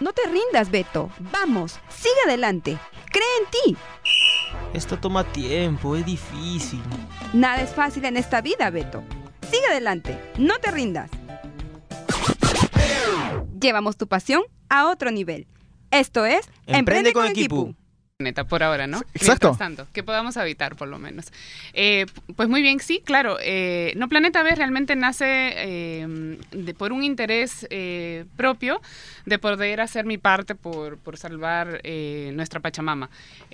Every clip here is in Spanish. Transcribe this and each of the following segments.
No te rindas, Beto. Vamos, sigue adelante. Cree en ti. Esto toma tiempo, es difícil. Nada es fácil en esta vida, Beto. Sigue adelante, no te rindas. Llevamos tu pasión a otro nivel. Esto es Emprende con Equipu. Por ahora, ¿no? Exacto. Mientras tanto, que podamos habitar por lo menos. Pues muy bien, sí, claro. No Planeta B realmente nace por un interés propio de poder hacer mi parte por salvar nuestra Pachamama.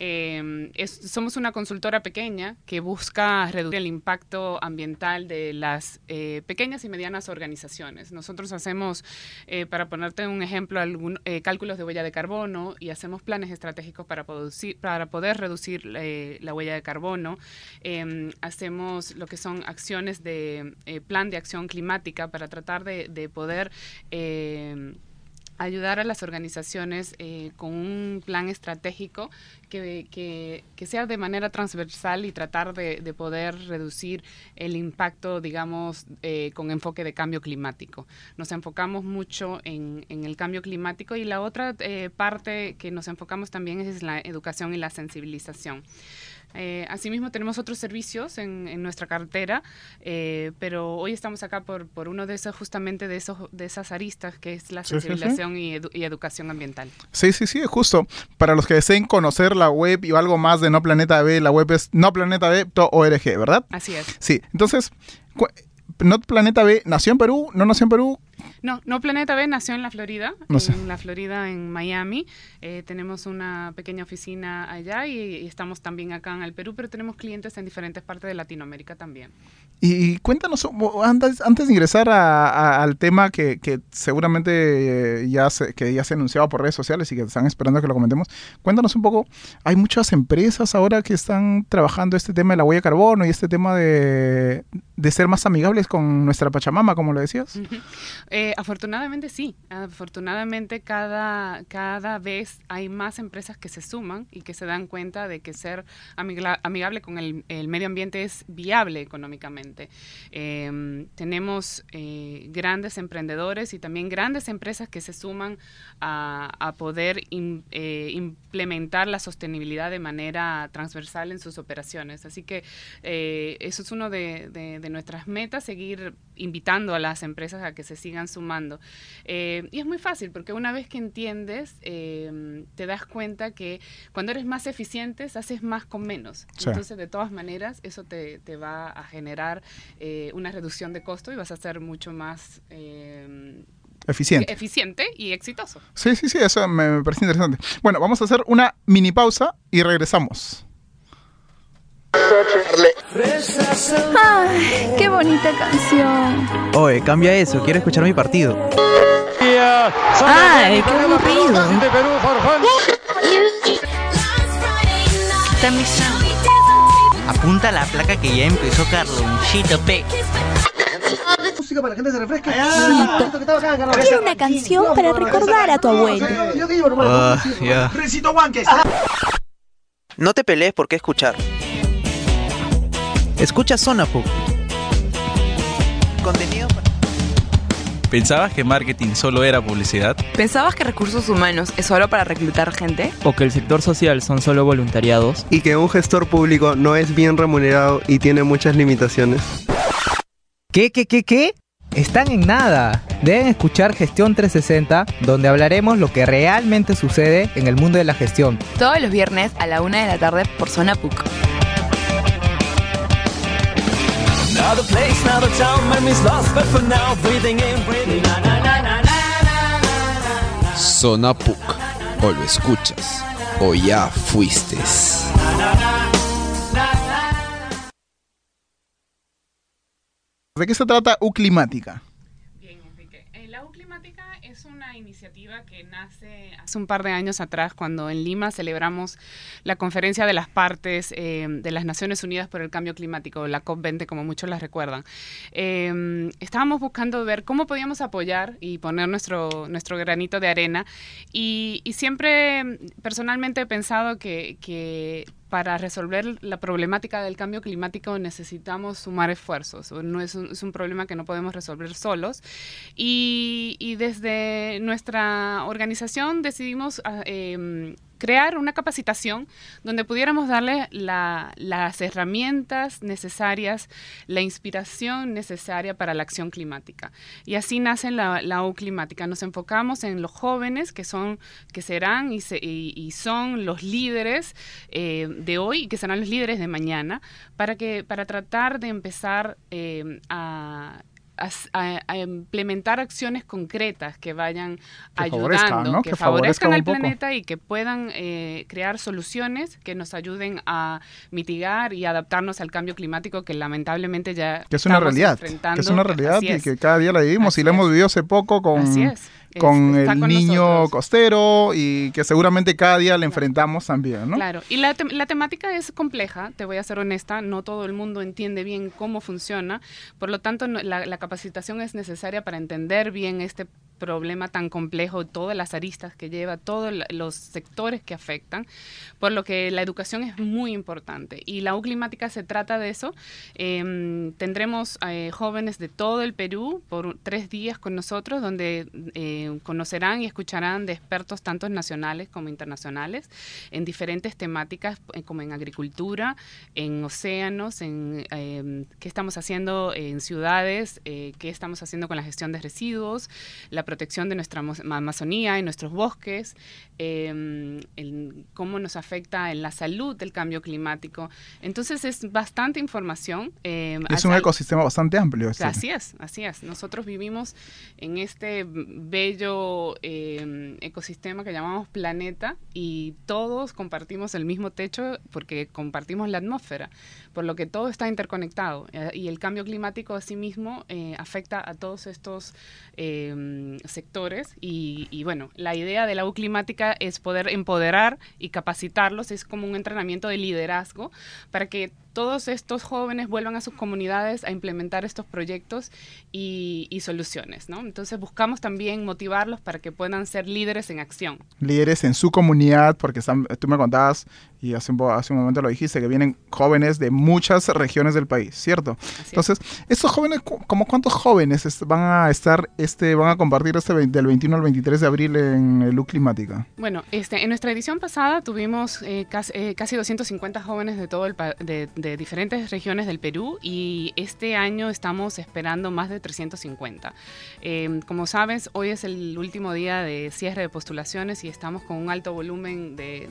Somos una consultora pequeña que busca reducir el impacto ambiental de las pequeñas y medianas organizaciones. Nosotros hacemos, para ponerte un ejemplo, cálculos de huella de carbono y hacemos planes estratégicos para poder reducir la huella de carbono. Hacemos lo que son acciones de plan de acción climática para tratar de poder ayudar a las organizaciones con un plan estratégico que sea de manera transversal y tratar de poder reducir el impacto, digamos, con enfoque de cambio climático. Nos enfocamos mucho en el cambio climático y la otra parte que nos enfocamos también es la educación y la sensibilización. Asimismo tenemos otros servicios en nuestra cartera, pero hoy estamos acá por uno de esos, justamente de esas aristas, que es la sensibilización y educación ambiental. Sí, justo. Para los que deseen conocer la web y algo más de No Planeta B, la web es noplanetaB.org, ¿verdad? Así es. Sí, entonces, No Planeta B nació en Perú, no nació en Perú. No Planeta B nació en la Florida, en Miami. Tenemos una pequeña oficina allá y estamos también acá en el Perú, pero tenemos clientes en diferentes partes de Latinoamérica también. Y cuéntanos, antes de ingresar al tema que seguramente ya se ha anunciado por redes sociales y que están esperando que lo comentemos, cuéntanos un poco, hay muchas empresas ahora que están trabajando este tema de la huella de carbono y este tema de ser más amigables con nuestra Pachamama, como lo decías. Uh-huh. Afortunadamente sí, afortunadamente cada vez hay más empresas que se suman y que se dan cuenta de que ser amigable con el medio ambiente es viable económicamente. Tenemos grandes emprendedores y también grandes empresas que se suman a poder implementar la sostenibilidad de manera transversal en sus operaciones. Así que eso es uno de nuestras metas, seguir invitando a las empresas a que se sigan sumando. Y es muy fácil, porque una vez que entiendes, te das cuenta que cuando eres más eficiente, haces más con menos. Sí. Entonces, de todas maneras, eso te va a generar una reducción de costo y vas a ser mucho más eficiente y exitoso. Sí, eso me parece interesante. Bueno, vamos a hacer una mini pausa y regresamos. Ay, qué bonita canción. Oye, cambia eso, quiero escuchar mi partido. Ay, qué aburrido. Está mi sound. Apunta la placa que ya empezó Carlonchito P. Música para que la gente se refresque. Quiero una canción para recordar a tu abuelo. No te pelees por qué escuchar. Escucha Zona PUC. Contenido. ¿Pensabas que marketing solo era publicidad? ¿Pensabas que recursos humanos es solo para reclutar gente? ¿O que el sector social son solo voluntariados? ¿Y que un gestor público no es bien remunerado y tiene muchas limitaciones? ¿Qué? Están en nada. Deben escuchar Gestión 360, donde hablaremos lo que realmente sucede en el mundo de la gestión. Todos los viernes a la 1 de la tarde por Zona PUC. Zona PUC. O lo escuchas, o ya fuiste. ¿De qué se trata U-Climática? Bien, Enrique. La U-Climática es una iniciativa que nace hace un par de años atrás, cuando en Lima celebramos la conferencia de las partes de las Naciones Unidas por el Cambio Climático, la COP20, como muchos la recuerdan. Estábamos buscando ver cómo podíamos apoyar y poner nuestro granito de arena, y siempre personalmente he pensado que para resolver la problemática del cambio climático necesitamos sumar esfuerzos. No es un problema que no podemos resolver solos. Y desde nuestra organización decidimos crear una capacitación donde pudiéramos darle las herramientas necesarias, la inspiración necesaria para la acción climática. Y así nace la U Climática. Nos enfocamos en los jóvenes que serán y son los líderes de hoy y que serán los líderes de mañana para tratar de empezar a implementar acciones concretas que vayan ayudando, ¿no? que favorezcan al poco. planeta y que puedan crear soluciones que nos ayuden a mitigar y adaptarnos al cambio climático que lamentablemente ya que es una realidad, enfrentando. Que es una realidad y que cada día la vivimos y la hemos vivido hace poco con el niño nosotros. Costero y que seguramente cada día la enfrentamos también, ¿no? Claro, y la temática es compleja, te voy a ser honesta, no todo el mundo entiende bien cómo funciona, por lo tanto la capacitación es necesaria para entender bien este problema tan complejo, todas las aristas que lleva, todos los sectores que afectan, por lo que la educación es muy importante. Y la U Climática se trata de eso. Tendremos jóvenes de todo el Perú por 3 días con nosotros, donde conocerán y escucharán de expertos tanto nacionales como internacionales en diferentes temáticas, como en agricultura, en océanos, en qué estamos haciendo en ciudades, qué estamos haciendo con la gestión de residuos, la protección de nuestra Amazonía y nuestros bosques, cómo nos afecta en la salud el cambio climático. Entonces es bastante información. Es un ecosistema bastante amplio. Así es. Nosotros vivimos en este bello ecosistema que llamamos planeta y todos compartimos el mismo techo porque compartimos la atmósfera, por lo que todo está interconectado y el cambio climático asimismo afecta a todos estos sectores y bueno, la idea de la U Climática es poder empoderar y capacitarlos, es como un entrenamiento de liderazgo para que todos estos jóvenes vuelvan a sus comunidades a implementar estos proyectos y soluciones, ¿no? Entonces buscamos también motivarlos para que puedan ser líderes en acción. Líderes en su comunidad, porque tú me contabas, y hace un momento lo dijiste, que vienen jóvenes de muchas regiones del país, ¿cierto? Entonces, estos jóvenes, ¿como cuántos jóvenes van a compartir del 21 al 23 de abril en el U Climática? Bueno, en nuestra edición pasada tuvimos casi 250 jóvenes de todo de diferentes regiones del Perú y este año estamos esperando más de 350. Como sabes, hoy es el último día de cierre de postulaciones y estamos con un alto volumen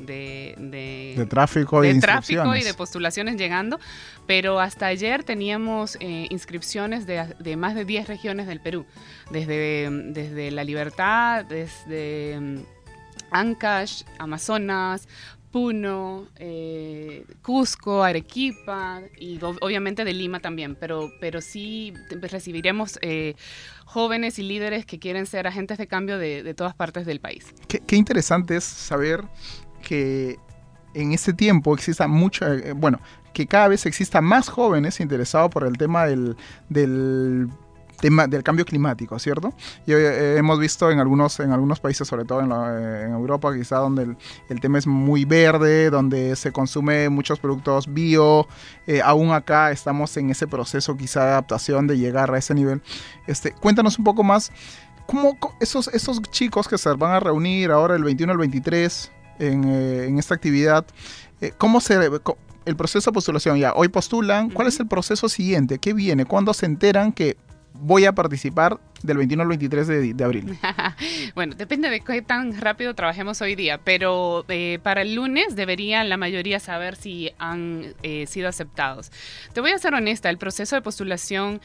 de tráfico y de postulaciones llegando, pero hasta ayer teníamos inscripciones de más de 10 regiones del Perú, desde La Libertad, desde Ancash, Amazonas, Puno, Cusco, Arequipa y obviamente de Lima también, pero sí recibiremos jóvenes y líderes que quieren ser agentes de cambio de todas partes del país. Qué interesante es saber que en este tiempo exista que cada vez exista más jóvenes interesados por el tema del cambio climático, ¿cierto? Y hemos visto en algunos países, sobre todo en Europa, quizá donde el tema es muy verde, donde se consume muchos productos bio, aún acá estamos en ese proceso quizá de adaptación de llegar a ese nivel. Cuéntanos un poco más, ¿cómo esos chicos que se van a reunir ahora el 21 al 23 en esta actividad, cómo el proceso de postulación? Ya, hoy postulan, ¿cuál es el proceso siguiente? ¿Qué viene? ¿Cuándo se enteran que voy a participar del 21 al 23 de abril? Bueno, depende de qué tan rápido trabajemos hoy día, pero para el lunes deberían la mayoría saber si han sido aceptados. Te voy a ser honesta, el proceso de postulación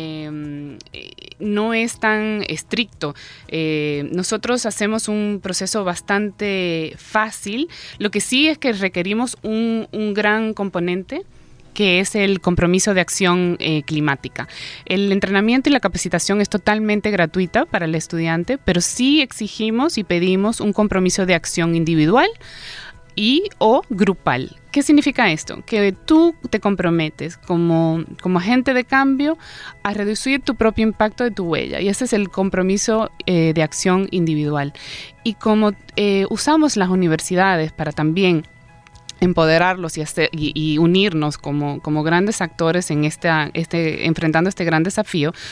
no es tan estricto. Nosotros hacemos un proceso bastante fácil, lo que sí es que requerimos un gran componente, que es el compromiso de acción climática. El entrenamiento y la capacitación es totalmente gratuita para el estudiante, pero sí exigimos y pedimos un compromiso de acción individual o grupal. ¿Qué significa esto? Que tú te comprometes como agente de cambio a reducir tu propio impacto de tu huella, y ese es el compromiso de acción individual. Y como usamos las universidades para también empoderarlos y unirnos como grandes actores en enfrentando este gran desafío,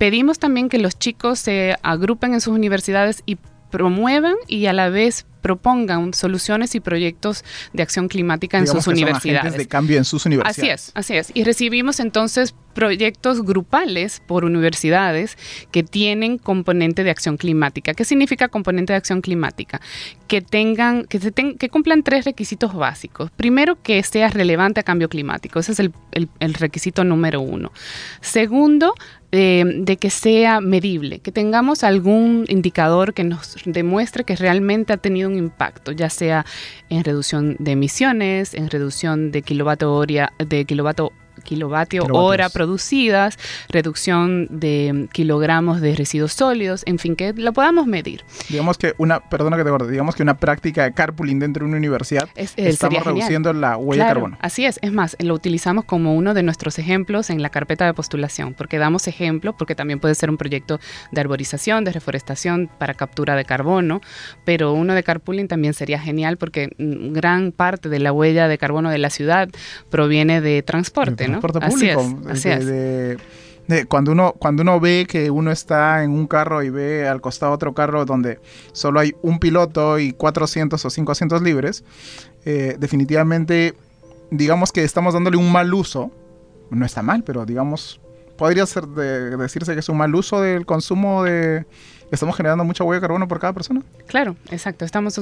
pedimos también que los chicos se agrupen en sus universidades y promuevan y a la vez propongan soluciones y proyectos de acción climática en sus universidades. Son agentes de cambio en sus universidades. Así es. Y recibimos entonces proyectos grupales por universidades que tienen componente de acción climática. ¿Qué significa componente de acción climática? Que cumplan 3 requisitos básicos. Primero, que sea relevante a cambio climático. Ese es el requisito número 1. Segundo, de que sea medible, que tengamos algún indicador que nos demuestre que realmente ha tenido un impacto, ya sea en reducción de emisiones, en reducción de kilovatio hora producidas, reducción de kilogramos de residuos sólidos, en fin, que lo podamos medir. Digamos que una práctica de carpooling dentro de una universidad, estamos reduciendo la huella de carbono. Así es más, lo utilizamos como uno de nuestros ejemplos en la carpeta de postulación, porque damos ejemplo, porque también puede ser un proyecto de arborización, de reforestación para captura de carbono, pero uno de carpooling también sería genial porque gran parte de la huella de carbono de la ciudad proviene de transporte, ¿no? Transporte público. Así es. Cuando uno ve que uno está en un carro y ve al costado otro carro donde solo hay un piloto y 400 o 5 asientos libres, definitivamente digamos que estamos dándole un mal uso. No está mal, pero digamos, podría decirse que es un mal uso del consumo de... ¿Estamos generando mucha huella de carbono por cada persona? Claro, exacto. Estamos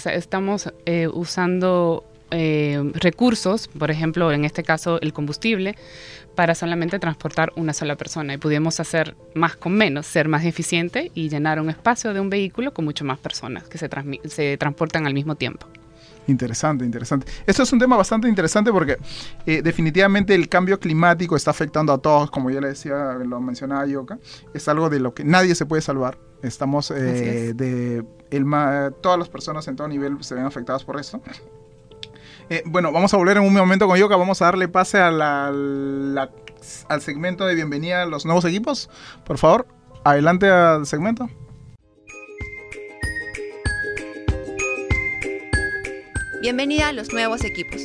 usando recursos, por ejemplo, en este caso el combustible, para solamente transportar una sola persona. Y pudimos hacer más con menos, ser más eficiente y llenar un espacio de un vehículo con mucho más personas que se transportan al mismo tiempo. Interesante. Esto es un tema bastante interesante porque definitivamente el cambio climático está afectando a todos, como ya le decía, lo mencionaba Yoka. Es algo de lo que nadie se puede salvar. Estamos, todas las personas en todo nivel se ven afectadas por esto. Bueno, vamos a volver en un momento con Yoka. Vamos a darle pase al segmento de bienvenida a los nuevos equipos. Por favor, adelante al segmento. Bienvenida a los nuevos equipos.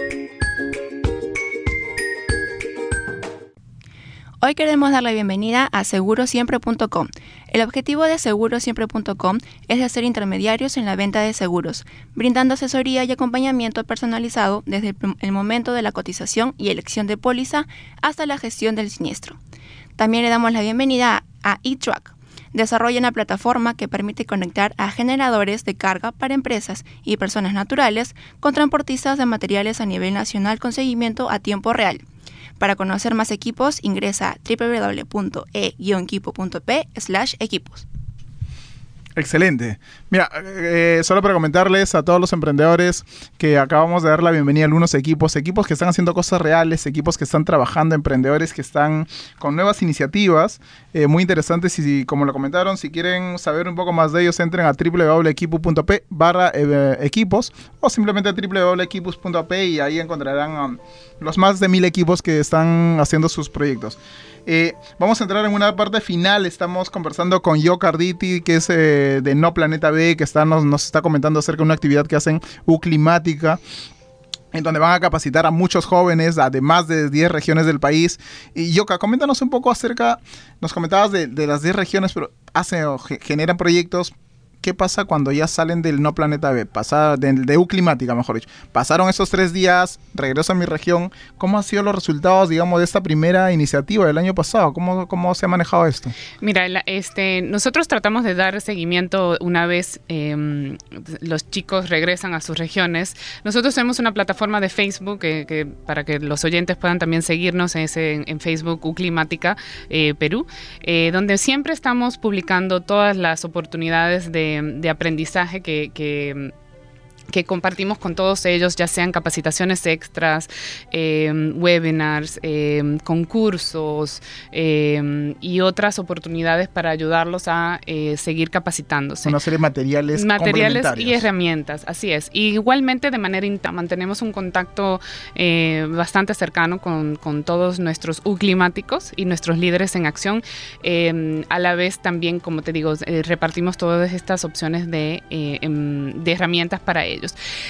Hoy queremos dar la bienvenida a segurosiempre.com. El objetivo de segurosiempre.com es de ser intermediarios en la venta de seguros, brindando asesoría y acompañamiento personalizado desde el momento de la cotización y elección de póliza hasta la gestión del siniestro. También le damos la bienvenida a eTruck. Desarrolla una plataforma que permite conectar a generadores de carga para empresas y personas naturales con transportistas de materiales a nivel nacional con seguimiento a tiempo real. Para conocer más equipos, ingresa a www.e-equipo.p/equipos. Excelente. Mira, solo para comentarles a todos los emprendedores que acabamos de dar la bienvenida a algunos equipos que están haciendo cosas reales, equipos que están trabajando, emprendedores que están con nuevas iniciativas muy interesantes y como lo comentaron, si quieren saber un poco más de ellos, entren a www.equipo.p/equipos o simplemente a www.equipos.p y ahí encontrarán los más de 1000 equipos que están haciendo sus proyectos. Vamos a entrar en una parte final. Estamos conversando con Yoka Arditi, que es de No Planeta B, que nos está comentando acerca de una actividad que hacen Uclimática, en donde van a capacitar a muchos jóvenes, además de 10 regiones del país. Y Yoka, coméntanos un poco acerca, nos comentabas de las 10 regiones, pero generan proyectos. ¿Qué pasa cuando ya salen del No Planeta B? De Uclimática, mejor dicho. Pasaron esos 3 días, regreso a mi región. ¿Cómo han sido los resultados, digamos, de esta primera iniciativa del año pasado? ¿Cómo se ha manejado esto? Mira, nosotros tratamos de dar seguimiento una vez los chicos regresan a sus regiones. Nosotros tenemos una plataforma de Facebook que para que los oyentes puedan también seguirnos en Facebook Uclimática Perú, donde siempre estamos publicando todas las oportunidades de aprendizaje que compartimos con todos ellos, ya sean capacitaciones extras, webinars, concursos y otras oportunidades para ayudarlos a seguir capacitándose. Una serie de materiales y herramientas, así es. Y igualmente de manera mantenemos un contacto bastante cercano con todos nuestros uclimáticos y nuestros líderes en acción. A la vez también, como te digo, repartimos todas estas opciones de herramientas para ellos.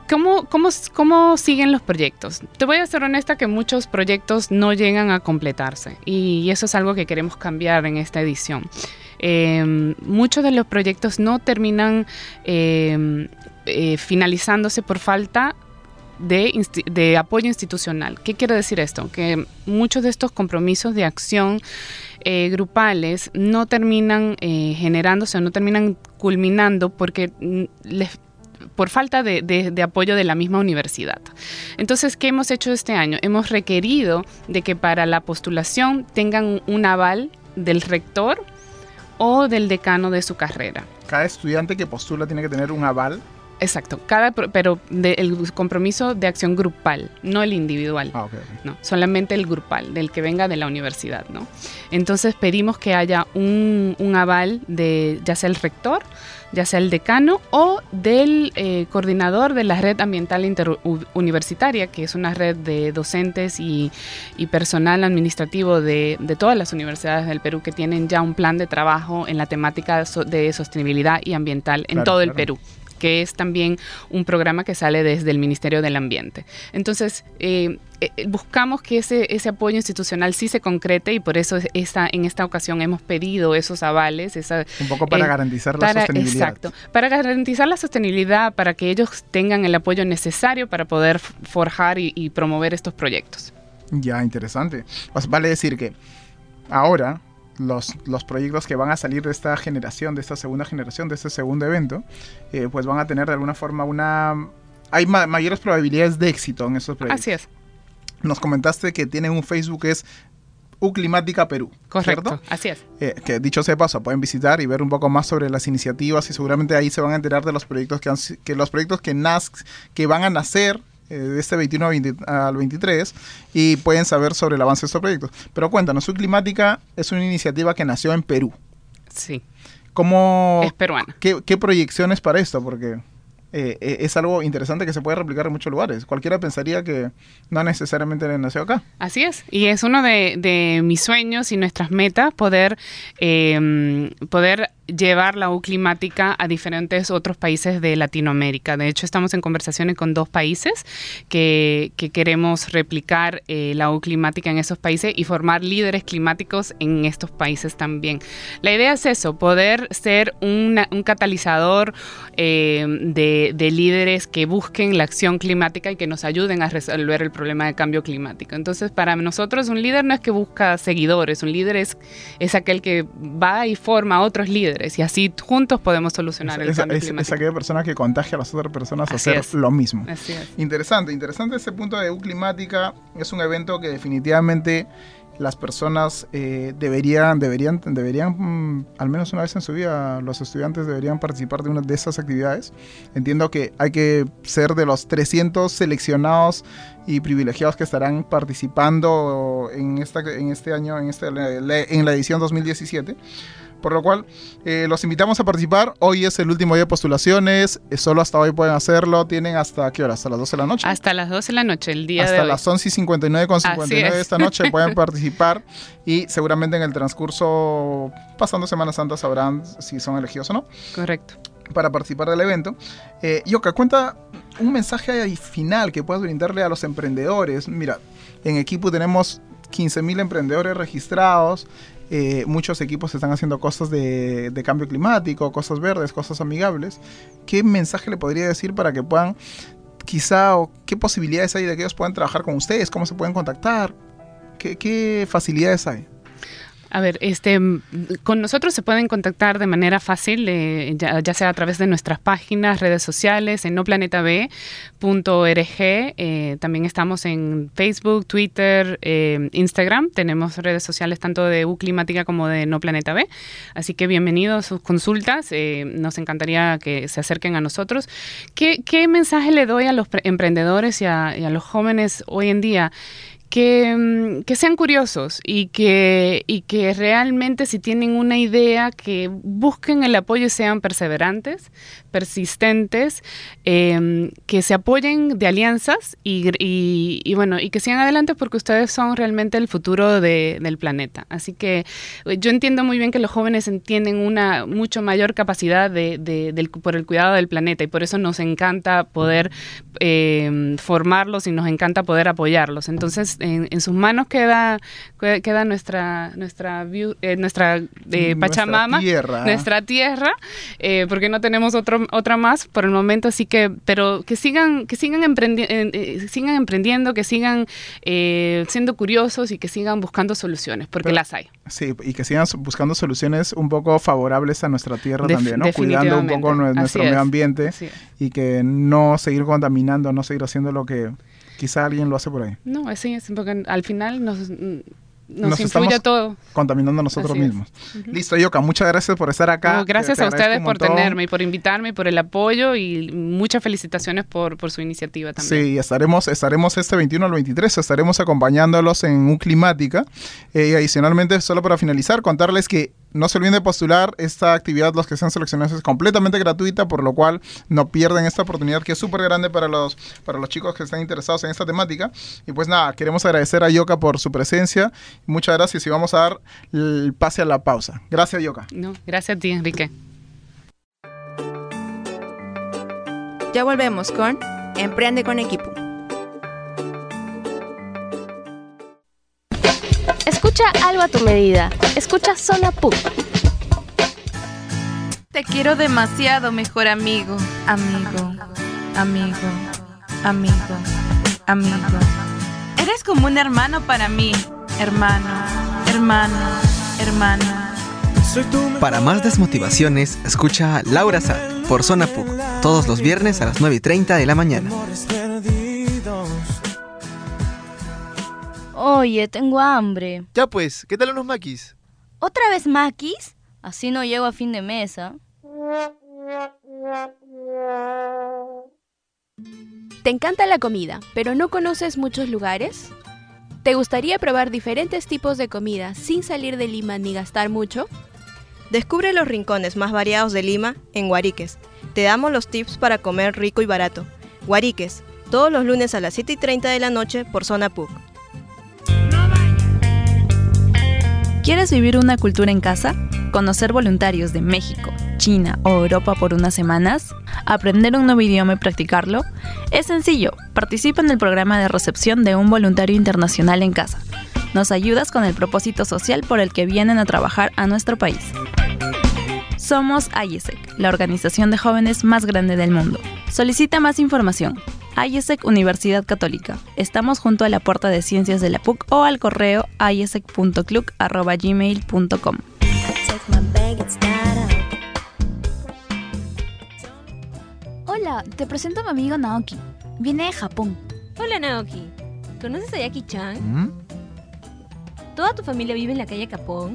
¿Cómo siguen los proyectos? Te voy a ser honesta que muchos proyectos no llegan a completarse y eso es algo que queremos cambiar en esta edición. Muchos de los proyectos no terminan finalizándose por falta de apoyo institucional. ¿Qué quiere decir esto? Que muchos de estos compromisos de acción grupales no terminan generándose o no terminan culminando porque por falta de apoyo de la misma universidad. Entonces, ¿qué hemos hecho este año? Hemos requerido de que para la postulación tengan un aval del rector o del decano de su carrera. Cada estudiante que postula tiene que tener un aval. Exacto, pero el compromiso de acción grupal, no el individual, okay. No, solamente el grupal, del que venga de la universidad, ¿no? Entonces pedimos que haya un aval de ya sea el rector, ya sea el decano o del coordinador de la red ambiental interuniversitaria, que es una red de docentes y personal administrativo de todas las universidades del Perú que tienen ya un plan de trabajo en la temática de sostenibilidad y ambiental en todo el Perú, que es también un programa que sale desde el Ministerio del Ambiente. Entonces, buscamos que ese apoyo institucional sí se concrete y por eso en esta ocasión hemos pedido esos avales. Un poco para garantizar la sostenibilidad. Exacto, para garantizar la sostenibilidad, para que ellos tengan el apoyo necesario para poder forjar y promover estos proyectos. Ya, interesante. Pues vale decir que ahora los proyectos que van a salir de esta generación, de esta segunda generación, de este segundo evento, pues van a tener de alguna forma hay mayores probabilidades de éxito en estos proyectos. Así es. Nos comentaste que tienen un Facebook que es Uclimática Perú. Correcto, ¿cierto? así es. Que dicho sea de paso, pueden visitar y ver un poco más sobre las iniciativas y seguramente ahí se van a enterar de los proyectos que van a nacer de este 21 al 23 y pueden saber sobre el avance de estos proyectos. Pero cuéntanos, Uclimática es una iniciativa que nació en Perú. Sí. Es peruana. ¿Qué proyecciones para esto? Porque es algo interesante que se puede replicar en muchos lugares. Cualquiera pensaría que no necesariamente nació acá. Así es, y es uno de mis sueños y nuestras metas poder llevar la Uclimática a diferentes otros países de Latinoamérica. De hecho, estamos en conversaciones con 2 países que queremos replicar la Uclimática en esos países y formar líderes climáticos en estos países también. La idea es eso, poder ser un catalizador de líderes que busquen la acción climática y que nos ayuden a resolver el problema de cambio climático. Entonces, para nosotros, un líder no es que busca seguidores, un líder es aquel que va y forma a otros líderes. Y así juntos podemos solucionar el cambio climático. Es aquella persona que contagia a las otras personas a hacer lo mismo. Así es. Interesante ese punto de Uclimática. Es un evento que definitivamente las personas deberían al menos una vez en su vida, los estudiantes deberían participar de una de esas actividades. Entiendo que hay que ser de los 300 seleccionados y privilegiados que estarán participando en este año, en la edición 2017. Por lo cual, los invitamos a participar. Hoy es el último día de postulaciones. Solo hasta hoy pueden hacerlo. ¿Tienen hasta qué hora? ¿Hasta las 12 de la noche? Hasta las 12 de la noche, el día de hoy. Hasta las 11:59 de esta noche pueden participar. Y seguramente en el transcurso, pasando Semana Santa, sabrán si son elegidos o no. Correcto. Para participar del evento. Yoka, cuenta un mensaje final que puedas brindarle a los emprendedores. Mira, en Equipo tenemos 15,000 emprendedores registrados. Muchos equipos están haciendo cosas de cambio climático, cosas verdes, cosas amigables. ¿Qué mensaje le podría decir para que puedan, o qué posibilidades hay de que ellos puedan trabajar con ustedes? ¿Cómo se pueden contactar? ¿Qué facilidades hay? A ver, con nosotros se pueden contactar de manera fácil, ya sea a través de nuestras páginas, redes sociales, en noplanetab.org. También estamos en Facebook, Twitter, Instagram. Tenemos redes sociales tanto de Uclimática como de No Planeta B. Así que bienvenidos a sus consultas. Nos encantaría que se acerquen a nosotros. ¿Qué mensaje le doy a los emprendedores y a los jóvenes hoy en día? que sean curiosos y que realmente, si tienen una idea, que busquen el apoyo y sean perseverantes, persistentes, que se apoyen de alianzas y bueno, y que sigan adelante, porque ustedes son realmente el futuro del planeta. Así que yo entiendo muy bien que los jóvenes tienen una mucho mayor capacidad por el cuidado del planeta, y por eso nos encanta poder formarlos y nos encanta poder apoyarlos. Entonces, en sus manos queda nuestra Pachamama, nuestra tierra, porque no tenemos otra más por el momento. Así que, pero que sigan emprendiendo, que sigan siendo curiosos y que sigan buscando soluciones, porque las hay. Sí, y que sigan buscando soluciones un poco favorables a nuestra tierra también, ¿no? Cuidando un poco nuestro medio ambiente, y que no seguir contaminando, no seguir haciendo lo que quizá alguien lo hace por ahí. No, así es, porque al final nos influye todo. Contaminando a nosotros mismos. Listo, Yoka, muchas gracias por estar acá. No, gracias a ustedes por tenerme y por invitarme y por el apoyo, y muchas felicitaciones por su iniciativa también. Sí, estaremos este 21 al 23, estaremos acompañándolos en Uclimática. Y adicionalmente, solo para finalizar, contarles que no se olviden de postular esta actividad. Los que sean seleccionados es completamente gratuita, por lo cual no pierden esta oportunidad, que es súper grande para los chicos que están interesados en esta temática. Y pues nada, queremos agradecer a Yoka por su presencia. Muchas gracias, y vamos a dar el pase a la pausa. Gracias, Yoka. No, gracias a ti, Enrique. Ya volvemos con Emprende con Equipo. Escucha algo a tu medida. Escucha Zona PUC. Te quiero demasiado, mejor amigo. Amigo, amigo, amigo, amigo. Eres como un hermano para mí. Hermano, hermano, hermano. Para más desmotivaciones, escucha Laura Sad por Zona PUC, todos los viernes a las 9:30 de la mañana. Oye, tengo hambre. Ya pues, ¿qué tal unos maquis? ¿Otra vez maquis? Así no llego a fin de mes. ¿Te encanta la comida, pero no conoces muchos lugares? ¿Te gustaría probar diferentes tipos de comida sin salir de Lima ni gastar mucho? Descubre los rincones más variados de Lima en Guariques. Te damos los tips para comer rico y barato. Guariques, todos los lunes a las 7:30 de la noche por Zona PUC. ¿Quieres vivir una cultura en casa? ¿Conocer voluntarios de México, China o Europa por unas semanas? ¿Aprender un nuevo idioma y practicarlo? Es sencillo. Participa en el programa de recepción de un voluntario internacional en casa. Nos ayudas con el propósito social por el que vienen a trabajar a nuestro país. Somos IESEC, la organización de jóvenes más grande del mundo. Solicita más información. IESEC Universidad Católica. Estamos junto a la Puerta de Ciencias de la PUC o al correo iesec.cluc@gmail.com. Hola, te presento a mi amigo Naoki. Viene de Japón. Hola Naoki, ¿conoces a Jackie-chan? ¿Toda tu familia vive en la calle Capón?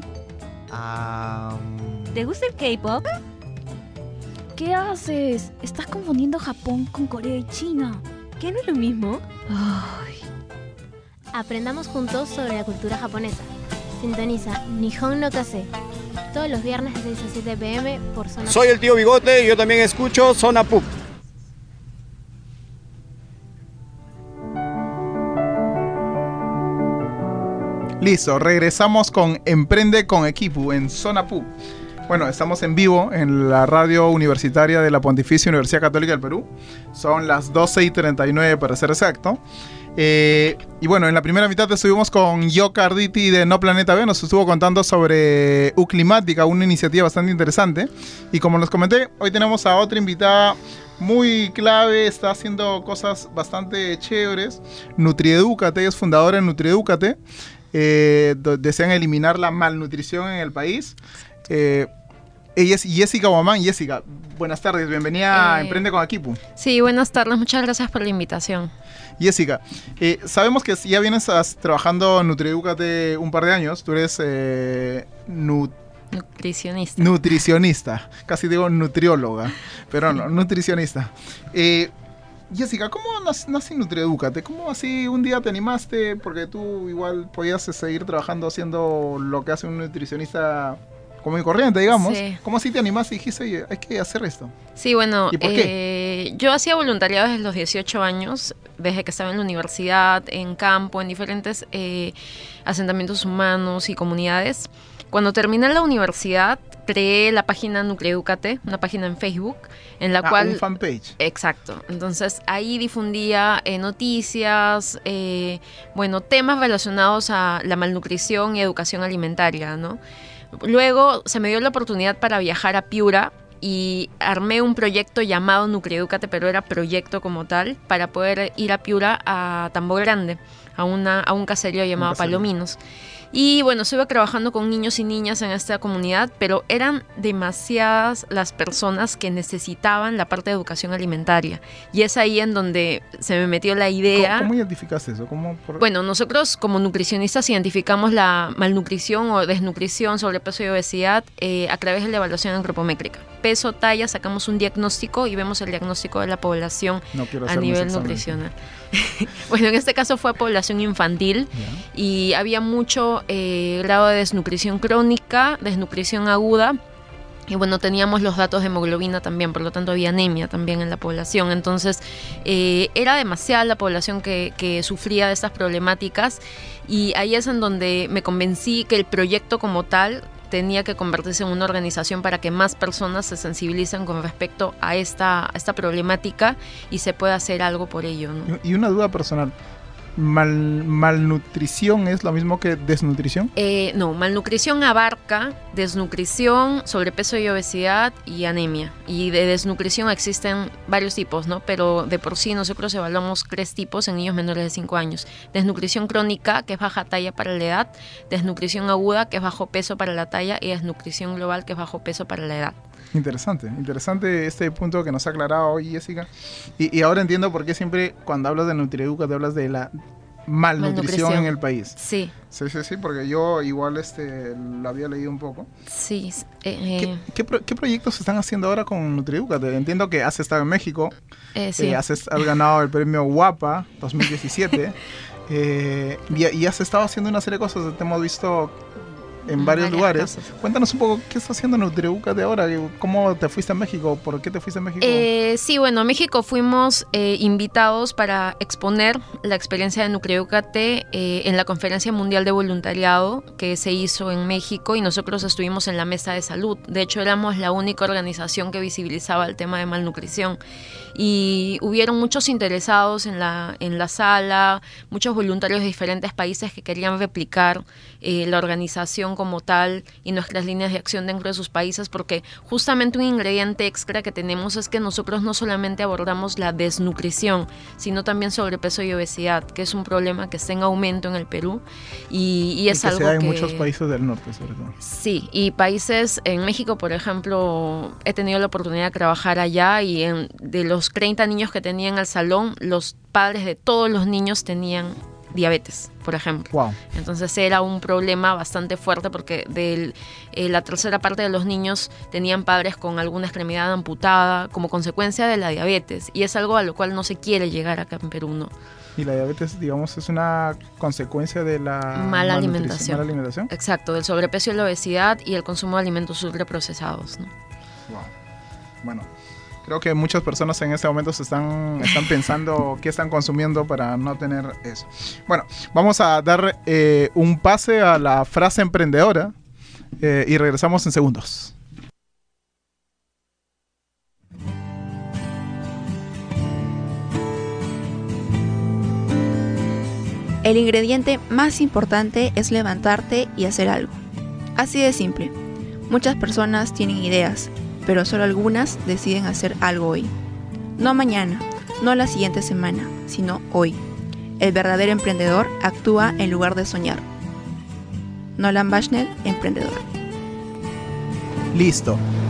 ¿Te gusta el K-pop? ¿Qué haces? Estás confundiendo Japón con Corea y China. ¿Qué no es lo mismo? Ay. Aprendamos juntos sobre la cultura japonesa. Sintoniza Nihon no Kase todos los viernes de 6 a 7 p.m. por Zona PUC. Soy el tío Bigote y yo también escucho Zona PUC. Listo, regresamos con Emprende con Equipo en Zona PUC. Bueno, estamos en vivo en la radio universitaria de la Pontificia Universidad Católica del Perú. Son las 12:39 para ser exacto. Y bueno, en la primera mitad estuvimos con Yoka Arditi de No Planeta B. Nos estuvo contando sobre Uclimática, una iniciativa bastante interesante. Y como les comenté, hoy tenemos a otra invitada muy clave, está haciendo cosas bastante chéveres. Nutriedúcate, es fundadora de Nutriedúcate. Desean eliminar la malnutrición en el país. Ella es Jessica Guamán. Jessica, buenas tardes, bienvenida a Emprende con Equipo. Sí, buenas tardes, muchas gracias por la invitación. Jessica, sabemos que ya vienes trabajando en Nutriedúcate un par de años. Tú eres nutricionista. Nutricionista, casi digo nutrióloga, pero no, nutricionista. Jessica, ¿cómo nace Nutrieducate? ¿Cómo así un día te animaste? Porque tú igual podías seguir trabajando haciendo lo que hace un nutricionista común y corriente, digamos. Sí. ¿Cómo así te animaste y dijiste, oye, hay que hacer esto? Sí, bueno, ¿Y por qué? Yo hacía voluntariado desde los 18 años, desde que estaba en la universidad, en campo, en diferentes asentamientos humanos y comunidades. Cuando terminé la universidad, creé la página Nutrieducate, una página en Facebook, en la cual... un fanpage. Exacto. Entonces, ahí difundía noticias, temas relacionados a la malnutrición y educación alimentaria, ¿no? Luego se me dio la oportunidad para viajar a Piura y armé un proyecto llamado Nutrieducate, pero era proyecto como tal, para poder ir a Piura, a Tambo Grande, a un caserío llamado Palominos. Y bueno, estuve trabajando con niños y niñas en esta comunidad, pero eran demasiadas las personas que necesitaban la parte de educación alimentaria. Y es ahí en donde se me metió la idea. ¿Cómo identificaste eso? Bueno, nosotros como nutricionistas identificamos la malnutrición o desnutrición, sobrepeso y obesidad a través de la evaluación antropométrica. Peso, talla, sacamos un diagnóstico y vemos el diagnóstico de la población a nivel nutricional. Bueno, en este caso fue población infantil y había mucho grado de desnutrición crónica, desnutrición aguda. Y bueno, teníamos los datos de hemoglobina también, por lo tanto había anemia también en la población. Entonces era demasiada la población que sufría de estas problemáticas, y ahí es en donde me convencí que el proyecto como tal tenía que convertirse en una organización para que más personas se sensibilicen con respecto a esta problemática y se pueda hacer algo por ello, ¿no? Y una duda personal. ¿Malnutrición es lo mismo que desnutrición? No, malnutrición abarca desnutrición, sobrepeso y obesidad y anemia. Y de desnutrición existen varios tipos, ¿no? Pero de por sí nosotros evaluamos 3 tipos en niños menores de 5 años. Desnutrición crónica, que es baja talla para la edad. Desnutrición aguda, que es bajo peso para la talla. Y desnutrición global, que es bajo peso para la edad. Interesante este punto que nos ha aclarado hoy, Jessica. Y ahora entiendo por qué siempre cuando hablas de Nutrieduca te hablas de la malnutrición en el país. Sí, porque yo igual lo había leído un poco. Sí. ¿Qué proyectos se están haciendo ahora con Nutrieduca? Entiendo que has estado en México, sí. Has ganado el premio Guapa 2017 y has estado haciendo una serie de cosas, te hemos visto en varios lugares. Cosas. Cuéntanos un poco qué está haciendo Nutrieduca de ahora, cómo te fuiste a México, por qué te fuiste a México. Sí, bueno, a México fuimos invitados para exponer la experiencia de Nutrieducate en la Conferencia Mundial de Voluntariado que se hizo en México, y nosotros estuvimos en la mesa de salud. De hecho, éramos la única organización que visibilizaba el tema de malnutrición. Y hubieron muchos interesados en la sala, muchos voluntarios de diferentes países que querían replicar la organización como tal y nuestras líneas de acción dentro de sus países, porque justamente un ingrediente extra que tenemos es que nosotros no solamente abordamos la desnutrición, sino también sobrepeso y obesidad, que es un problema que está en aumento en el Perú y es algo que se da en muchos países del norte, sobre todo. Sí, y países, en México, por ejemplo, he tenido la oportunidad de trabajar allá, y de los 30 niños que tenían al salón, los padres de todos los niños tenían diabetes, por ejemplo. Wow. Entonces era un problema bastante fuerte, porque la tercera parte de los niños tenían padres con alguna extremidad amputada como consecuencia de la diabetes, y es algo a lo cual no se quiere llegar acá en Perú, ¿no? Y la diabetes, digamos, es una consecuencia de la mala alimentación. ¿Mala alimentación? Exacto, del sobrepeso y la obesidad y el consumo de alimentos ultraprocesados, ¿no? Wow. Bueno, creo que muchas personas en este momento están pensando qué están consumiendo para no tener eso. Bueno, vamos a dar un pase a la frase emprendedora y regresamos en segundos. El ingrediente más importante es levantarte y hacer algo. Así de simple. Muchas personas tienen ideas, pero solo algunas deciden hacer algo hoy. No mañana, no la siguiente semana, sino hoy. El verdadero emprendedor actúa en lugar de soñar. Nolan Bushnell, emprendedor. Listo.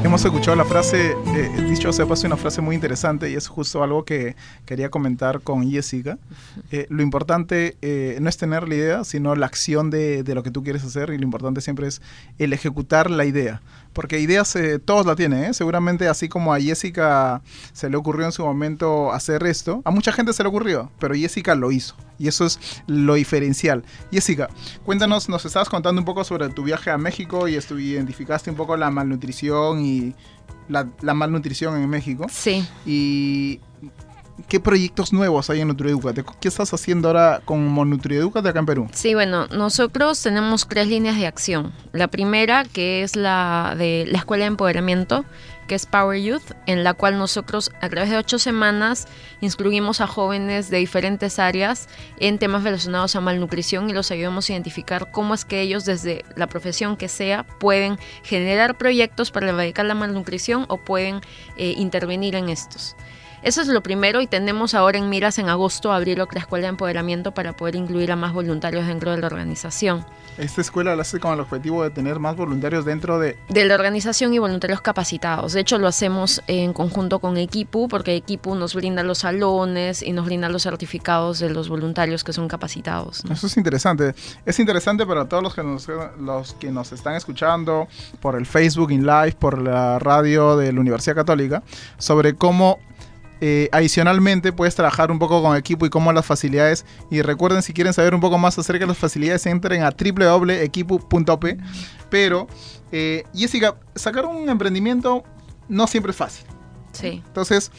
Hemos escuchado la frase, dicho sea paso, una frase muy interesante y es justo algo que quería comentar con Jessica. Lo importante no es tener la idea, sino la acción de lo que tú quieres hacer, y lo importante siempre es el ejecutar la idea. Porque ideas todos la tienen, ¿eh? Seguramente así como a Jessica se le ocurrió en su momento hacer esto, a mucha gente se le ocurrió, pero Jessica lo hizo. Y eso es lo diferencial. Jessica, cuéntanos, nos estabas contando un poco sobre tu viaje a México y identificaste un poco la malnutrición y la malnutrición en México. Sí. Y ¿qué proyectos nuevos hay en NutriEdúcate? ¿Qué estás haciendo ahora con NutriEdúcate acá en Perú? Sí, bueno, nosotros tenemos 3 líneas de acción. La primera, que es la de la Escuela de Empoderamiento, que es Power Youth, en la cual nosotros a través de 8 semanas instruimos a jóvenes de diferentes áreas en temas relacionados a malnutrición y los ayudamos a identificar cómo es que ellos, desde la profesión que sea, pueden generar proyectos para erradicar la malnutrición o pueden intervenir en estos. Eso es lo primero, y tenemos ahora en miras en agosto abrir otra escuela de empoderamiento para poder incluir a más voluntarios dentro de la organización. Esta escuela la hace con el objetivo de tener más voluntarios dentro de la organización y voluntarios capacitados. De hecho, lo hacemos en conjunto con Equipu, porque Equipu nos brinda los salones y nos brinda los certificados de los voluntarios que son capacitados, ¿no? Eso es interesante. Es interesante para todos los que nos están escuchando por el Facebook in Live, por la radio de la Universidad Católica, sobre cómo adicionalmente puedes trabajar un poco con Equipu y cómo las facilidades. Y recuerden, si quieren saber un poco más acerca de las facilidades, entren a www.equipu.op. Pero Jessica, sacar un emprendimiento no siempre es fácil. Sí. Entonces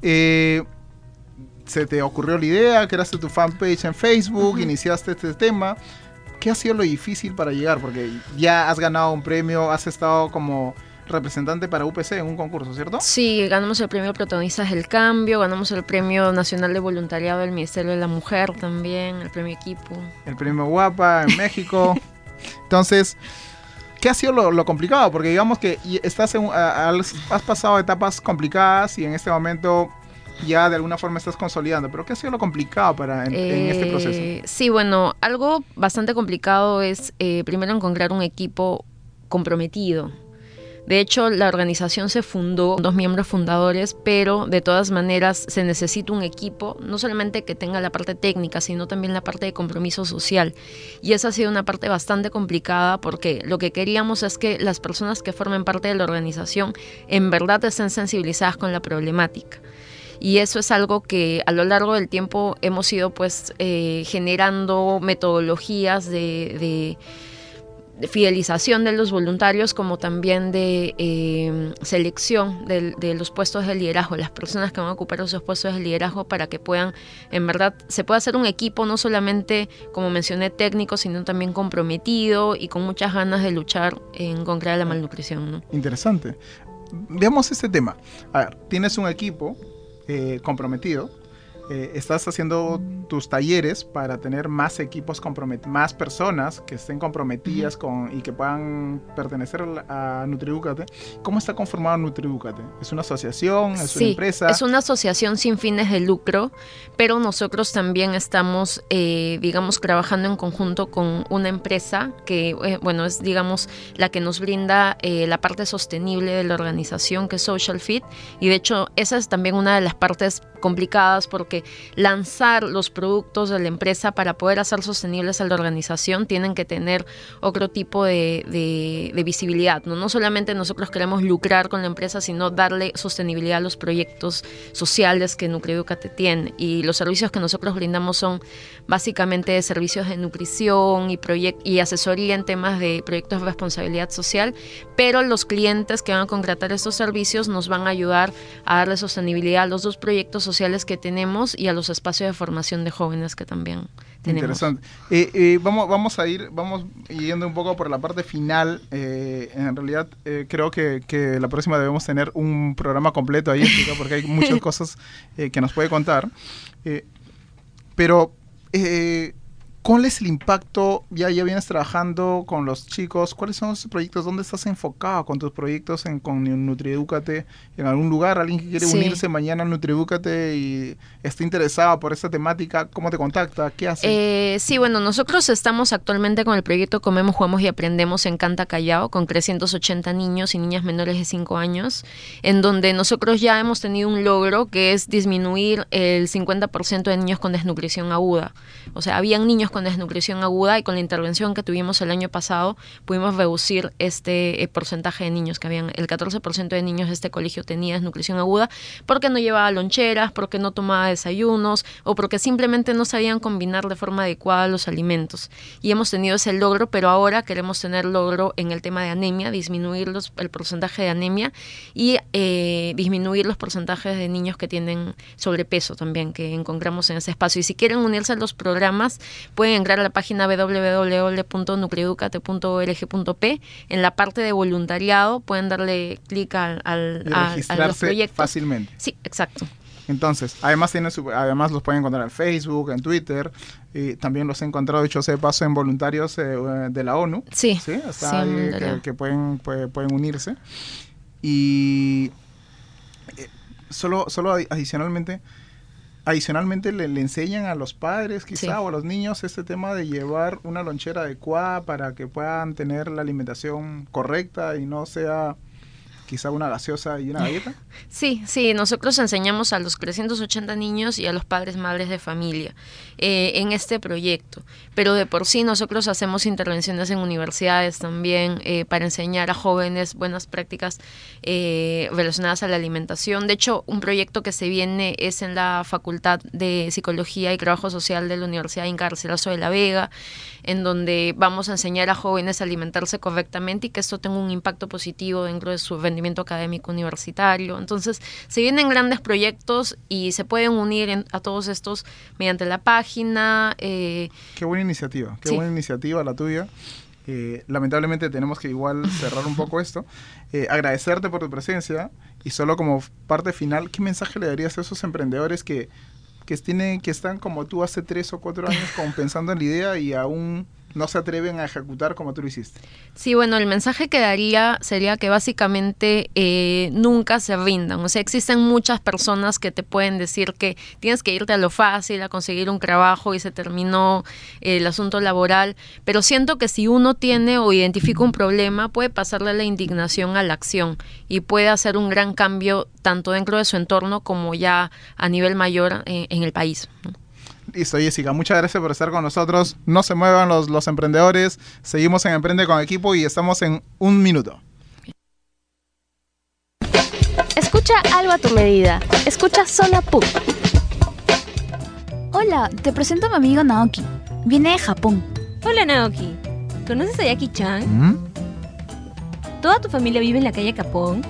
se te ocurrió la idea, creaste tu fanpage en Facebook, iniciaste este tema. ¿Qué ha sido lo difícil para llegar? Porque ya has ganado un premio, has estado como representante para UPC en un concurso, ¿cierto? Sí, ganamos el premio Protagonistas del Cambio, ganamos el premio Nacional de Voluntariado del Ministerio de la Mujer también, el premio Equipu. El premio Guapa en México. Entonces, ¿qué ha sido lo complicado? Porque digamos que has pasado etapas complicadas y en este momento ya de alguna forma estás consolidando, pero ¿qué ha sido lo complicado en este proceso? Sí, bueno, algo bastante complicado es primero encontrar un equipo comprometido. De hecho, la organización se fundó con 2 miembros fundadores, pero de todas maneras se necesita un equipo, no solamente que tenga la parte técnica, sino también la parte de compromiso social. Y esa ha sido una parte bastante complicada, porque lo que queríamos es que las personas que formen parte de la organización en verdad estén sensibilizadas con la problemática. Y eso es algo que a lo largo del tiempo hemos ido generando metodologías de fidelización de los voluntarios, como también de selección de los puestos de liderazgo, las personas que van a ocupar esos puestos de liderazgo, para que puedan, en verdad, se pueda hacer un equipo no solamente, como mencioné, técnico, sino también comprometido y con muchas ganas de luchar en contra de la malnutrición, ¿no? Interesante. Veamos este tema. A ver, tienes un equipo comprometido. Estás haciendo tus talleres para tener más equipos más personas que estén comprometidas y que puedan pertenecer a NutriEdúcate. ¿Cómo está conformado NutriEdúcate? ¿Es una asociación? ¿Es una empresa? Es una asociación sin fines de lucro, pero nosotros también estamos, trabajando en conjunto con una empresa que, es, digamos, la que nos brinda la parte sostenible de la organización, que es Social Fit, y de hecho esa es también una de las partes complicadas, porque lanzar los productos de la empresa para poder hacer sostenibles a la organización tienen que tener otro tipo de visibilidad, ¿no? No solamente nosotros queremos lucrar con la empresa, sino darle sostenibilidad a los proyectos sociales que NutriEdúcate tiene, y los servicios que nosotros brindamos son básicamente servicios de nutrición y asesoría en temas de proyectos de responsabilidad social, pero los clientes que van a contratar estos servicios nos van a ayudar a darle sostenibilidad a los 2 proyectos sociales que tenemos y a los espacios de formación de jóvenes que también tenemos. Interesante. Vamos yendo un poco por la parte final. En realidad creo que la próxima debemos tener un programa completo ahí, porque hay muchas cosas que nos puede contar. Pero ¿Cuál es el impacto? Ya vienes trabajando con los chicos. ¿Cuáles son esos proyectos? ¿Dónde estás enfocado con tus proyectos con Nutriedúcate? ¿En algún lugar? ¿Alguien que quiere unirse mañana a Nutriedúcate y está interesado por esta temática? ¿Cómo te contacta? ¿Qué hace? Sí, bueno, nosotros estamos actualmente con el proyecto Comemos, Jugamos y Aprendemos en Canta Callao, con 380 niños y niñas menores de 5 años, en donde nosotros ya hemos tenido un logro que es disminuir el 50% de niños con desnutrición aguda. O sea, habían niños con desnutrición aguda y con la intervención que tuvimos el año pasado pudimos reducir este porcentaje de niños que habían. El 14% de niños de este colegio tenía desnutrición aguda porque no llevaba loncheras, porque no tomaba desayunos o porque simplemente no sabían combinar de forma adecuada los alimentos. Y hemos tenido ese logro, pero ahora queremos tener logro en el tema de anemia, disminuir el porcentaje de anemia y disminuir los porcentajes de niños que tienen sobrepeso también, que encontramos en ese espacio. Y si quieren unirse a los programas, pueden entrar a la página www.nucleeducate.org.p. En la parte de voluntariado pueden darle clic a los proyectos. Fácilmente. Sí, exacto. Entonces, además los pueden encontrar en Facebook, en Twitter, y también los he encontrado, dicho sea de paso, en voluntarios de la ONU. Sí. Está ahí que pueden unirse. Y solo adicionalmente le enseñan a los padres quizá o a los niños este tema de llevar una lonchera adecuada para que puedan tener la alimentación correcta y no sea quizá una gaseosa y una galleta. Sí, nosotros enseñamos a los 380 niños y a los padres, madres de familia en este proyecto, pero de por sí nosotros hacemos intervenciones en universidades también para enseñar a jóvenes buenas prácticas relacionadas a la alimentación. De hecho, un proyecto que se viene es en la Facultad de Psicología y Trabajo Social de la Universidad Inca Garcilaso de la Vega, en donde vamos a enseñar a jóvenes a alimentarse correctamente y que esto tenga un impacto positivo dentro de su rendimiento académico universitario. Entonces, se vienen grandes proyectos y se pueden unir a todos estos mediante la página. Qué buena iniciativa, buena iniciativa la tuya. Lamentablemente tenemos que igual cerrar un poco esto. Agradecerte por tu presencia y solo como parte final, ¿qué mensaje le darías a esos emprendedores que están como tú hace 3 o 4 años como pensando en la idea y aún no se atreven a ejecutar como tú lo hiciste? Sí, bueno, el mensaje que daría sería que básicamente nunca se rindan. O sea, existen muchas personas que te pueden decir que tienes que irte a lo fácil, a conseguir un trabajo y se terminó el asunto laboral, pero siento que si uno tiene o identifica un problema, puede pasarle la indignación a la acción y puede hacer un gran cambio tanto dentro de su entorno como ya a nivel mayor en el país, ¿no? Listo, Jessica, muchas gracias por estar con nosotros. No se muevan los emprendedores. Seguimos en Emprende con Equipo y estamos en 1 minuto. Escucha algo a tu medida. Escucha Zona PUC. Hola, te presento a mi amigo Naoki. Viene de Japón. Hola, Naoki. ¿Conoces a Jackie-chan? ¿Toda tu familia vive en la calle Capón?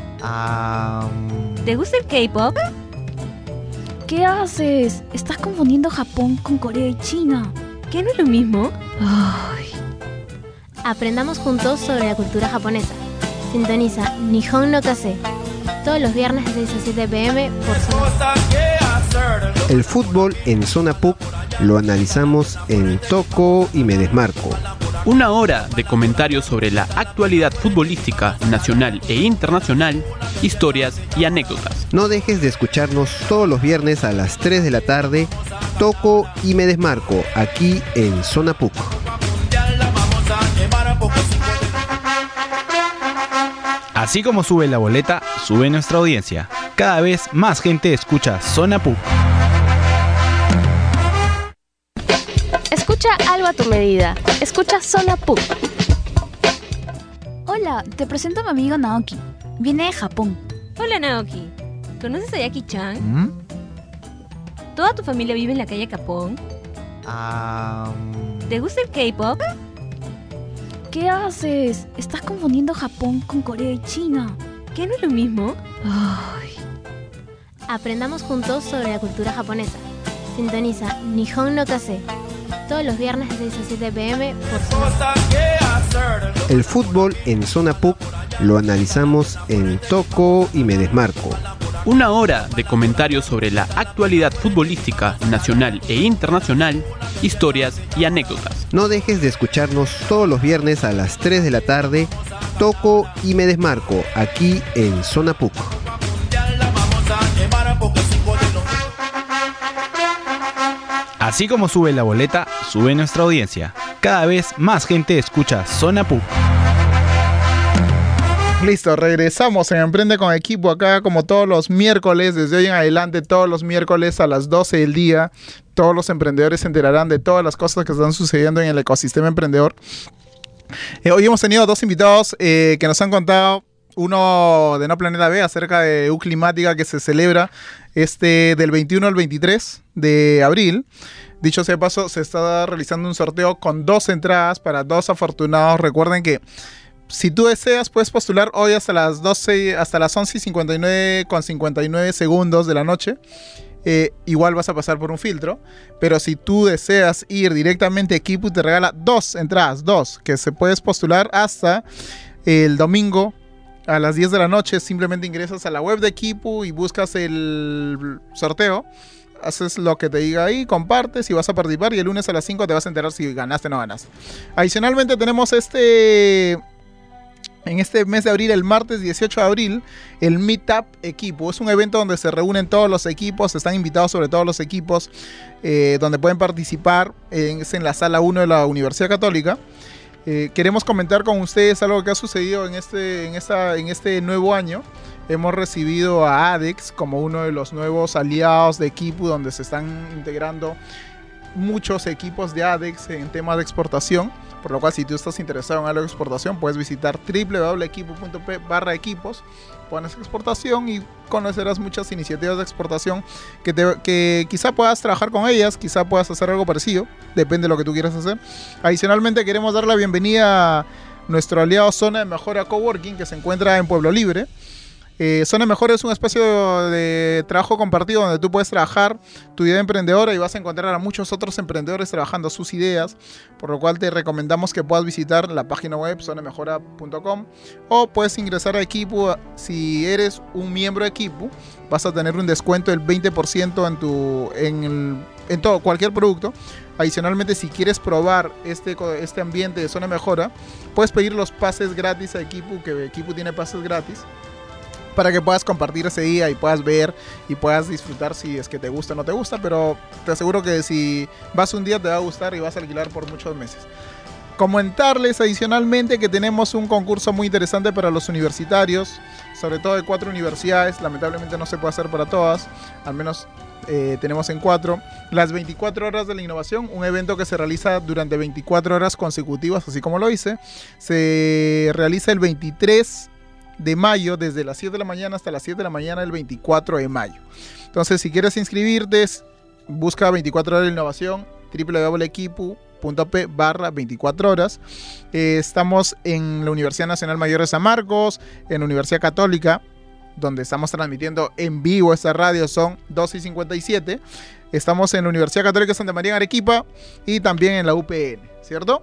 ¿Te gusta el K-pop? ¿Qué haces? Estás confundiendo Japón con Corea y China. ¿Qué no es lo mismo? Ay. Aprendamos juntos sobre la cultura japonesa. Sintoniza Nihon no Kase todos los viernes de 6 a 7 p.m. por Zona. El fútbol en Zona PUC lo analizamos en Toco y Me Desmarco. 1 hora de comentarios sobre la actualidad futbolística nacional e internacional, historias y anécdotas. No dejes de escucharnos todos los viernes a las 3 de la tarde, Toco y Me Desmarco, aquí en Zona PUC. Así como sube la boleta, sube nuestra audiencia. Cada vez más gente escucha Zona PUC. Escucha algo a tu medida. Escucha Zona PUC. Hola, te presento a mi amigo Naoki. Viene de Japón. Hola, Naoki. ¿Conoces a Jackie-chan? ¿Toda tu familia vive en la calle Capón? ¿Te gusta el K-pop? ¿Qué haces? Estás confundiendo Japón con Corea y China. ¿Qué no es lo mismo? Ay. Aprendamos juntos sobre la cultura japonesa. Sintoniza Nihon no Kase todos los viernes de 6 a 7 p.m. por Zona. El fútbol en Zona PUC lo analizamos en Toco y Me Desmarco. Una hora de comentarios sobre la actualidad futbolística nacional e internacional, historias y anécdotas. No dejes de escucharnos todos los viernes a las 3 de la tarde. Toco y me desmarco aquí en Zona PUC. Así como sube la boleta, sube nuestra audiencia. Cada vez más gente escucha Zona PUC. Listo, regresamos en Emprende con Equipo acá como todos los miércoles, desde hoy en adelante, todos los miércoles a las 12 del día. Todos los emprendedores se enterarán de todas las cosas que están sucediendo en el ecosistema emprendedor. Hoy hemos tenido dos invitados que nos han contado, uno de No Planeta B, acerca de Uclimática, que se celebra del 21 al 23 de abril. Dicho sea de paso, se está realizando un sorteo con 2 entradas para 2 afortunados. Recuerden que si tú deseas, puedes postular hoy hasta las 12, hasta las 11:59 segundos de la noche. Igual vas a pasar por un filtro, pero si tú deseas ir directamente a Equipo, te regala 2 entradas, 2, que se puedes postular hasta el domingo a las 10 de la noche. Simplemente ingresas a la web de Equipo y buscas el sorteo, haces lo que te diga ahí, compartes y vas a participar, y el lunes a las 5 te vas a enterar si ganaste o no ganaste. Adicionalmente tenemos en este mes de abril, el martes 18 de abril, el Meetup Equipo. Es un evento donde se reúnen todos los equipos, están invitados sobre todos los equipos, donde pueden participar. Es en la sala 1 de la Universidad Católica. Queremos comentar con ustedes algo que ha sucedido en este nuevo año. Hemos recibido a ADEX como uno de los nuevos aliados de Equipo, donde se están integrando muchos equipos de ADEX en temas de exportación. Por lo cual, si tú estás interesado en algo de exportación, puedes visitar www.equipo.p/equipos, pones exportación y conocerás muchas iniciativas de exportación que quizá puedas trabajar con ellas, quizá puedas hacer algo parecido, depende de lo que tú quieras hacer. Adicionalmente, queremos dar la bienvenida a nuestro aliado Zona de Mejora Coworking, que se encuentra en Pueblo Libre. Zona Mejor es un espacio de trabajo compartido donde tú puedes trabajar tu idea emprendedora y vas a encontrar a muchos otros emprendedores trabajando sus ideas, por lo cual te recomendamos que puedas visitar la página web zonamejora.com, o puedes ingresar a Equipo. Si eres un miembro de Equipo, vas a tener un descuento del 20% en todo, cualquier producto. Adicionalmente, si quieres probar este ambiente de Zona Mejora, puedes pedir los pases gratis a Equipo, que Equipo tiene pases gratis, para que puedas compartir ese día y puedas ver y puedas disfrutar si es que te gusta o no te gusta, pero te aseguro que si vas un día te va a gustar y vas a alquilar por muchos meses. Comentarles adicionalmente que tenemos un concurso muy interesante para los universitarios, sobre todo de 4 universidades. Lamentablemente no se puede hacer para todas, al menos tenemos en 4. Las 24 horas de la innovación, un evento que se realiza durante 24 horas consecutivas, así como lo hice. Se realiza el 23 de mayo, desde las 7 de la mañana hasta las 7 de la mañana del 24 de mayo. Entonces, si quieres inscribirte, busca 24 horas de innovación, www.equipo.p/24 horas. Estamos en la Universidad Nacional Mayor de San Marcos, en la Universidad Católica, donde estamos transmitiendo en vivo esta radio, son 12:57. Estamos en la Universidad Católica de Santa María en Arequipa y también en la UPN, ¿cierto?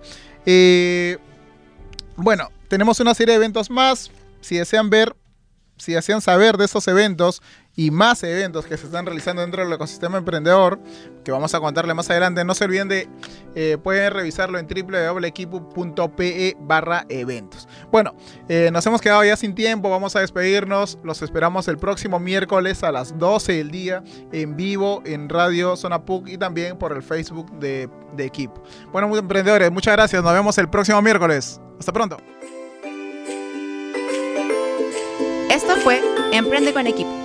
Bueno, tenemos una serie de eventos más. Si desean saber de estos eventos y más eventos que se están realizando dentro del ecosistema emprendedor, que vamos a contarle más adelante, no se olviden pueden revisarlo en www.equipo.pe/eventos. Bueno, nos hemos quedado ya sin tiempo, vamos a despedirnos. Los esperamos el próximo miércoles a las 12 del día en vivo en Radio Zona PUC y también por el Facebook de Equipo. Bueno, muy emprendedores, muchas gracias. Nos vemos el próximo miércoles. Hasta pronto. Esto fue Emprende con Equipo.